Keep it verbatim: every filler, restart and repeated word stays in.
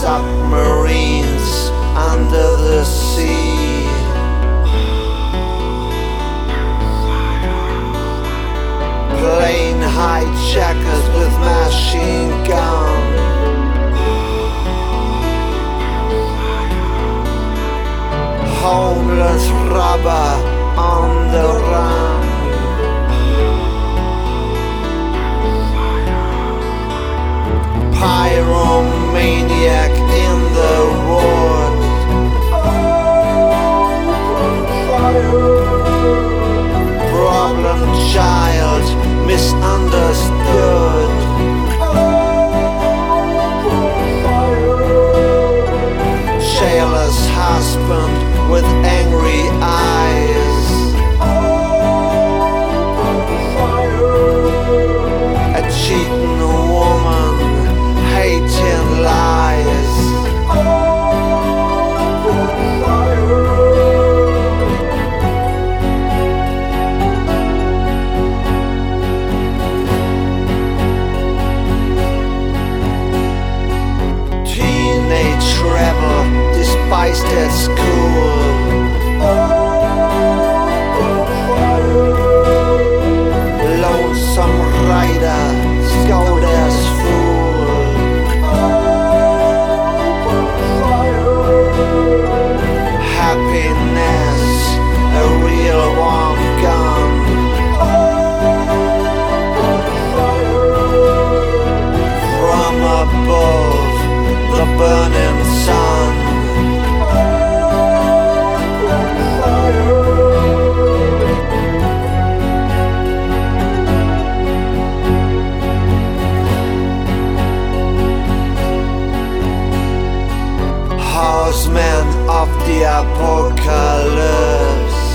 submarines under the sea. Plane hijackers with machine gun. Homeless robber on the run. Pyromaniac in the wood. Problem child misunderstood. Sailor's husband with angry eyes. A cheating woman hating lies. Teenage rebel despised at school. Lonesome rider scout as fool. Happiness, a real warm gun. From above, the burning sun. Horsemen of the apocalypse.